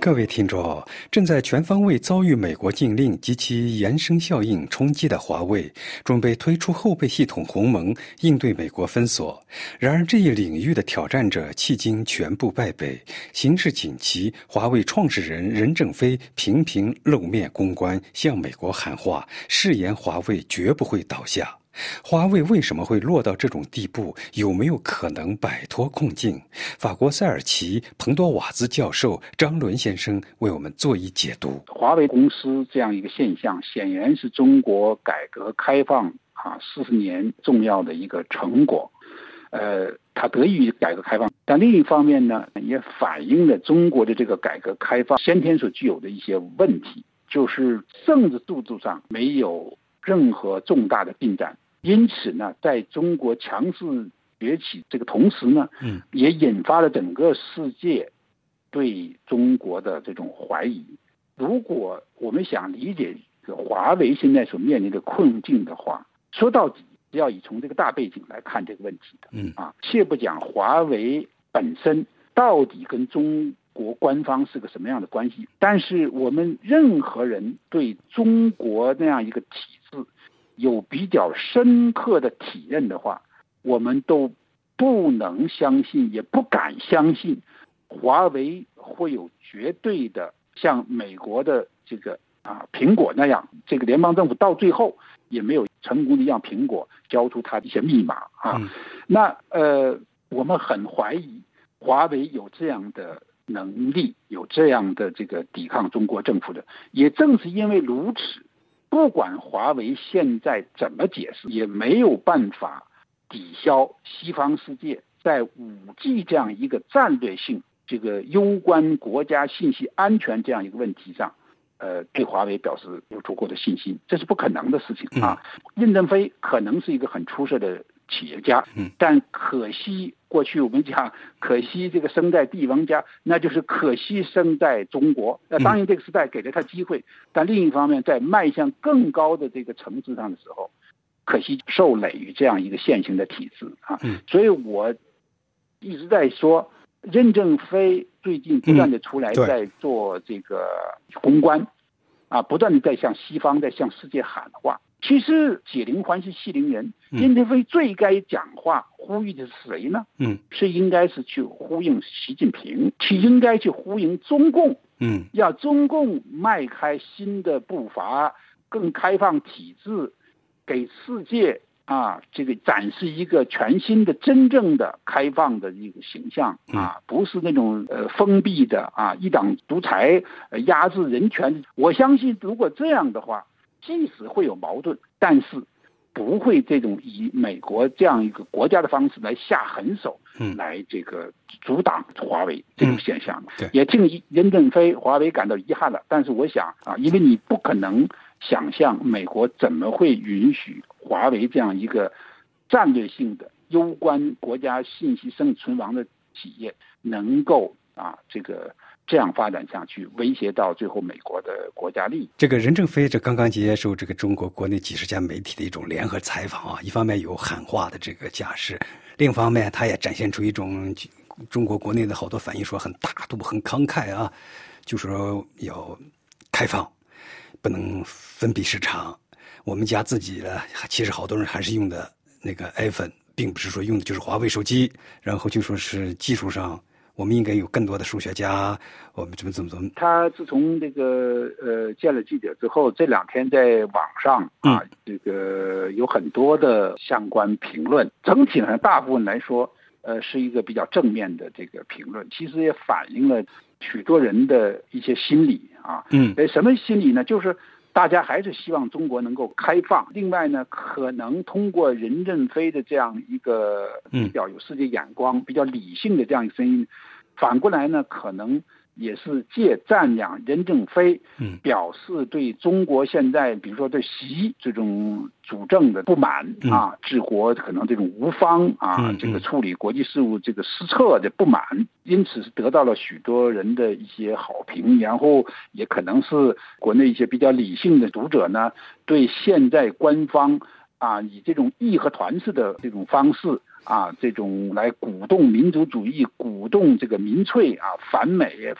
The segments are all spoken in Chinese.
各位听众，正在全方位遭遇美国禁令及其延伸效应冲击的华为，准备推出后备系统鸿蒙，应对美国封锁。然而，这一领域的挑战者迄今全部败北。形势紧急，华为创始人任正非频频露面公关，向美国喊话，誓言华为绝不会倒下。华为为什么会落到这种地步？有没有可能摆脱困境？法国塞尔奇彭多瓦兹教授张伦先生为我们做一解读。 华为公司这样一个现象，显然是中国改革开放40年重要的一个成果。它得益于改革开放，但另一方面呢，也反映了中国的这个改革开放先天所具有的一些问题，就是政治制度上没有任何重大的进展。因此呢，在中国强势崛起这个同时呢，也引发了整个世界对中国的这种怀疑。如果我们想理解华为现在所面临的困境的话，说到底要以从这个大背景来看这个问题的。且不讲华为本身到底跟中国官方是个什么样的关系，但是我们任何人对中国那样一个体制有比较深刻的体认的话，我们都不能相信，也不敢相信华为会有绝对的像美国的这个苹果那样，这个联邦政府到最后也没有成功的让苹果交出它的一些密码那我们很怀疑华为有这样的能力，有这样的这个抵抗中国政府的。也正是因为如此，不管华为现在怎么解释，也没有办法抵消西方世界在 5G 这样一个战略性、这个攸关国家信息安全这样一个问题上，对华为表示有足够的信心，这是不可能的事情任正非可能是一个很出色的企业家，但可惜过去我们讲，可惜这个生在帝王家，那就是可惜生在中国。当然这个时代给了他机会，但另一方面在迈向更高的这个层次上的时候，可惜受累于这样一个现行的体制所以我一直在说，任正非最近不断的出来在做这个公关不断的在向西方、在向世界喊话。其实解铃还须系铃人，任正非最该讲话呼吁的是谁呢？是应该是去呼应习近平，应该去呼应中共，要中共迈开新的步伐，更开放体制，给世界这个展示一个全新的、真正的开放的一个形象不是那种封闭的一党独裁、压制人权。我相信，如果这样的话，即使会有矛盾，但是不会这种以美国这样一个国家的方式来下狠手，来这个阻挡华为这种现象。也替任正非、华为感到遗憾了。但是我想因为你不可能想象美国怎么会允许华为这样一个战略性的、攸关国家信息生存亡的企业能够这样发展下去，威胁到最后美国的国家利益。 这个任正非刚刚接受这个中国国内几十家媒体的一种联合采访一方面有喊话的这个架势，另一方面他也展现出一种中国国内的好多反应说很大度、很慷慨就说要开放，不能封闭市场。我们家自己的其实好多人还是用的那个 iPhone， 并不是说用的就是华为手机，然后就说是技术上我们应该有更多的数学家，我们怎么。 他自从这个见了记者之后，这2天在网上这个有很多的相关评论，整体上大部分来说是一个比较正面的这个评论，其实也反映了许多人的一些心理什么心理呢？就是大家还是希望中国能够开放。另外呢，可能通过任正非的这样一个比较有世界眼光、比较理性的这样一个声音，反过来呢，可能也是借赞扬任正非，表示对中国现在比如说对习这种主政的不满治国可能这种无方这个处理国际事务这个失策的不满，因此是得到了许多人的一些好评。然后也可能是国内一些比较理性的读者呢，对现在官方以这种义和团式的这种方式这种来鼓动民族主义、鼓动这个民粹反美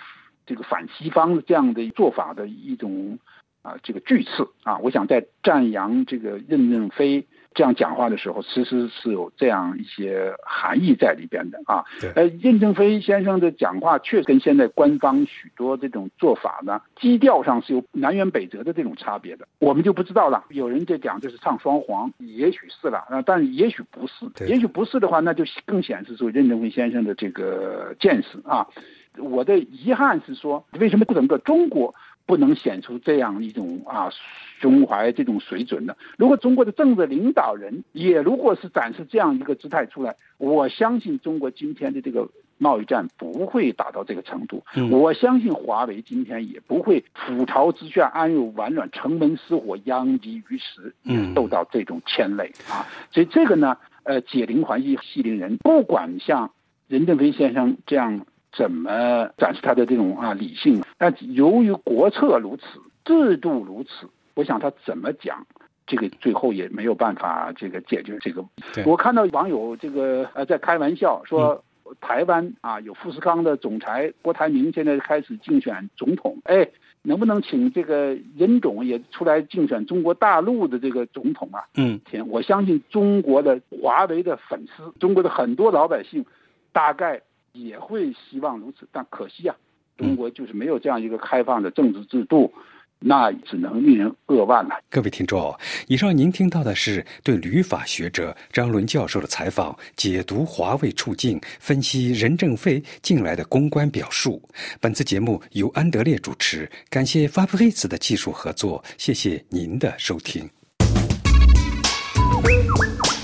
这个反西方这样的做法的一种这个句次啊。我想在赞扬这个任正非这样讲话的时候，其实是有这样一些含义在里边的啊。任正非先生的讲话确实跟现在官方许多这种做法呢，基调上是有南辕北辙的这种差别的，我们就不知道了。有人在讲这是唱双簧，也许是了，但也许不是。也许不是的话，那就更显示出任正非先生的这个见识啊。我的遗憾是说，为什么整个中国不能显出这样一种胸怀这种水准呢？如果中国的政治领导人也如果是展示这样一个姿态出来，我相信中国今天的这个贸易战不会达到这个程度。我相信华为今天也不会覆巢之下安有完卵，城门失火殃及鱼食，受到这种牵累啊。所以这个呢，解铃还须系铃人，不管像任正非先生这样怎么展示他的这种理性，但由于国策如此，制度如此，我想他怎么讲，这个最后也没有办法这个解决这个。我看到网友这个在开玩笑说，台湾有富士康的总裁郭台铭现在开始竞选总统，能不能请这个任总也出来竞选中国大陆的这个总统啊？我相信中国的华为的粉丝，中国的很多老百姓大概也会希望如此，但可惜中国就是没有这样一个开放的政治制度，那只能令人扼腕了。 各位听众，以上您听到的是对旅法学者张伦教授的采访，解读华为处境，分析任正非近来的公关表述。本次节目由安德烈主持，感谢法布黑茨的技术合作，谢谢您的收听。